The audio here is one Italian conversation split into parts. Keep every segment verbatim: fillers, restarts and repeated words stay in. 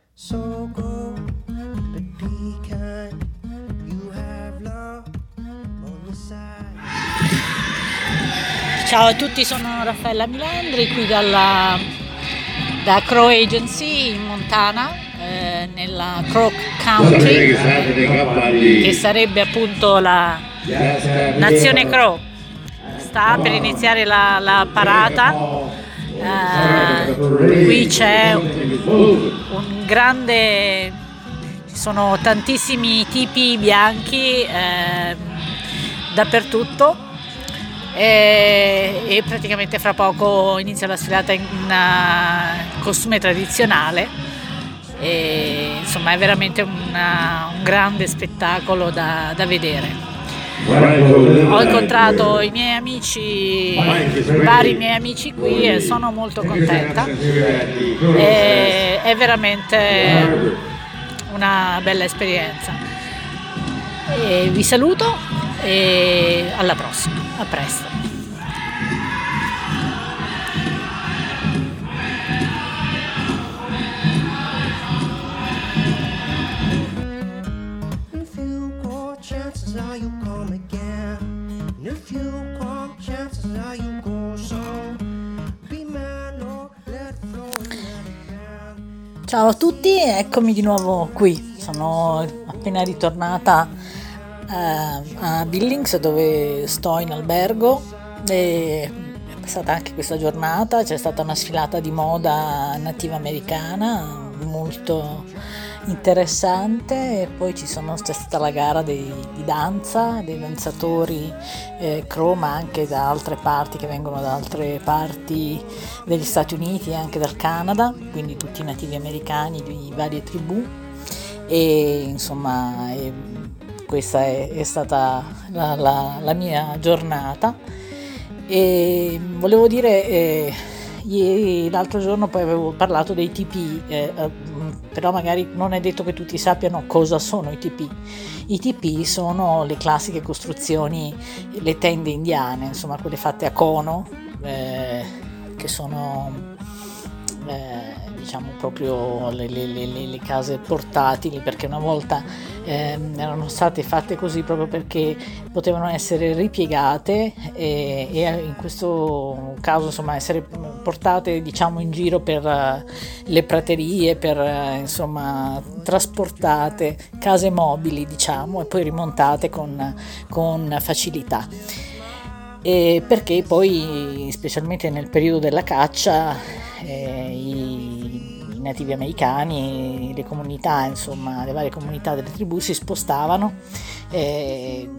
So go, but be kind. You have love on your side. Ciao a tutti, sono Raffaella Milandri qui dalla, da Crow Agency in Montana, eh, nella Crow Country, che sarebbe appunto la nazione Crow. Sta per iniziare la, la parata. Uh, qui c'è un grande, ci sono tantissimi tipi bianchi eh, dappertutto e, e praticamente fra poco inizia la sfilata in uh, costume tradizionale e insomma è veramente una, un grande spettacolo da, da vedere. Ho incontrato i miei amici, vari miei amici qui e sono molto contenta. E è veramente una bella esperienza. E vi saluto e alla prossima, a presto. Chances are you come again. And if you come, chances are you go. So be man or let it flow and let it down. Ciao a tutti, eccomi di nuovo qui. Sono appena ritornata eh, a Billings dove sto in albergo e è passata anche questa giornata. C'è stata una sfilata di moda nativa americana molto interessante e poi ci sono, c'è stata la gara dei, di danza dei danzatori eh, Crow, ma anche da altre parti che vengono da altre parti degli Stati Uniti e anche dal Canada, quindi tutti nativi americani di varie tribù e insomma e questa è, è stata la, la, la mia giornata e volevo dire eh, ieri, l'altro giorno poi avevo parlato dei tipi, eh, però magari non è detto che tutti sappiano cosa sono i tipi. I tipi sono le classiche costruzioni, le tende indiane, insomma quelle fatte a cono, eh, che sono eh, diciamo proprio le, le, le, le case portatili, perché una volta eh, erano state fatte così proprio perché potevano essere ripiegate e, e in questo caso insomma essere portate diciamo in giro per uh, le praterie, per uh, insomma trasportate, case mobili diciamo, e poi rimontate con, con facilità. E perché poi specialmente nel periodo della caccia eh, i, i nativi americani, le comunità insomma le varie comunità delle tribù si spostavano eh,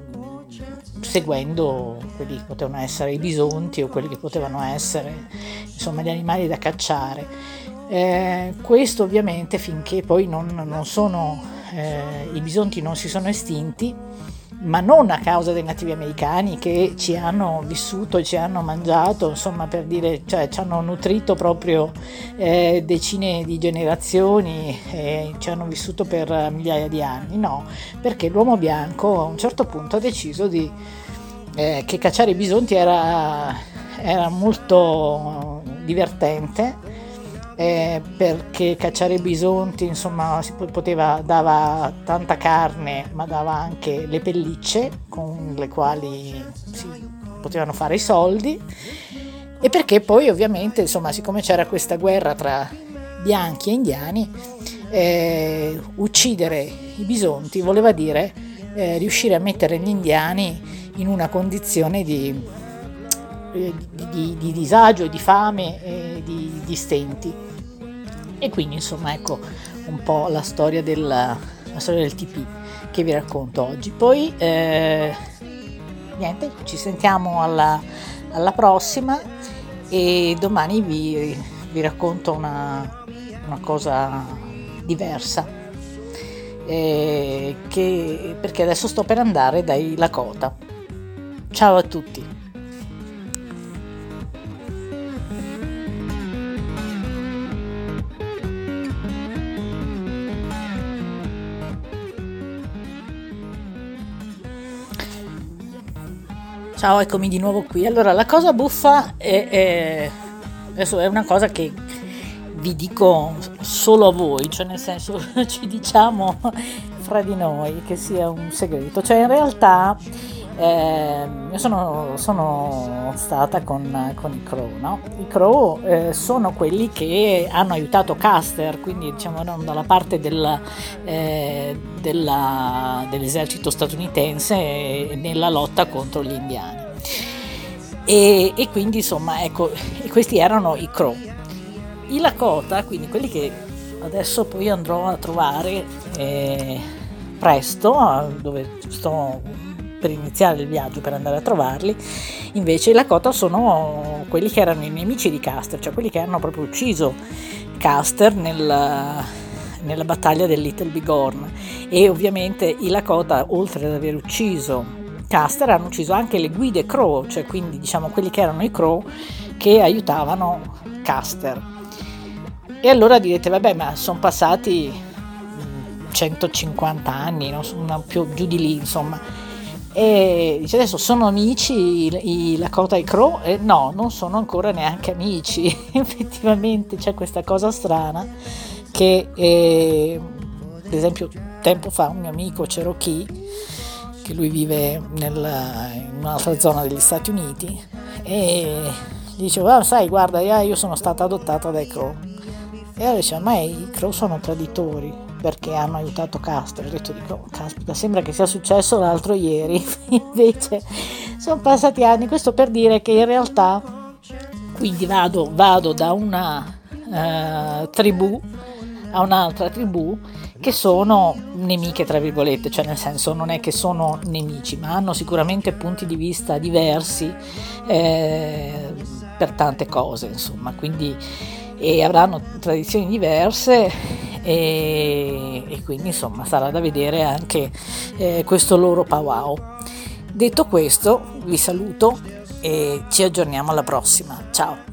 seguendo quelli che potevano essere i bisonti o quelli che potevano essere insomma gli animali da cacciare. Eh, questo ovviamente finché poi non, non sono eh, i bisonti non si sono estinti, ma non a causa dei nativi americani che ci hanno vissuto e ci hanno mangiato, insomma per dire, cioè ci hanno nutrito proprio eh, decine di generazioni e ci hanno vissuto per migliaia di anni, no, perché l'uomo bianco a un certo punto ha deciso di, eh, che cacciare i bisonti era, era molto divertente. Eh, perché cacciare i bisonti insomma si poteva, dava tanta carne ma dava anche le pellicce con le quali si potevano fare i soldi e perché poi ovviamente insomma siccome c'era questa guerra tra bianchi e indiani eh, uccidere i bisonti voleva dire eh, riuscire a mettere gli indiani in una condizione di, di, di, di disagio, di fame e di, di stenti. E quindi insomma ecco un po' la storia del, la storia del T P che vi racconto oggi. Poi eh, niente, ci sentiamo alla, alla prossima e domani vi, vi racconto una, una cosa diversa eh, che, perché adesso sto per andare dai Lakota. Ciao a tutti. Ciao, eccomi di nuovo qui. Allora, la cosa buffa è, è adesso è una cosa che vi dico solo a voi, cioè nel senso ci diciamo fra di noi che sia un segreto, cioè in realtà eh, io sono, sono stata con, con i Crow, no? I Crow eh, sono quelli che hanno aiutato Custer, quindi diciamo erano dalla parte del, eh, della, dell'esercito statunitense nella lotta contro gli indiani. E, e quindi insomma ecco, questi erano i Crow. I Lakota, quindi quelli che adesso poi andrò a trovare eh, presto, dove sto per iniziare il viaggio per andare a trovarli, invece i Lakota sono quelli che erano i nemici di Custer, cioè quelli che hanno proprio ucciso Custer nel, nella battaglia del Little Bighorn. E ovviamente i Lakota, oltre ad aver ucciso Custer, hanno ucciso anche le guide Crow, cioè quindi diciamo quelli che erano i Crow che aiutavano Custer. E allora direte, vabbè, ma sono passati centocinquanta anni, no? Una più giù di lì, insomma. E dice, adesso sono amici i, i Lakota e i Crow? E no, non sono ancora neanche amici. Effettivamente c'è questa cosa strana che, eh, ad esempio, tempo fa un mio amico Cherokee, che lui vive nel, in un'altra zona degli Stati Uniti, e gli diceva, ah, sai, guarda, io sono stata adottata dai Crow. E allora diceva, ma i Crow sono traditori perché hanno aiutato Custer. Ho detto, dico, caspita, sembra che sia successo l'altro ieri. Invece sono passati anni. Questo per dire che in realtà quindi vado, vado da una uh, tribù a un'altra tribù che sono nemiche tra virgolette, cioè nel senso non è che sono nemici, ma hanno sicuramente punti di vista diversi eh, per tante cose, insomma, quindi e avranno tradizioni diverse e, e quindi insomma sarà da vedere anche eh, questo loro powwow. Detto questo, vi saluto e ci aggiorniamo alla prossima. Ciao!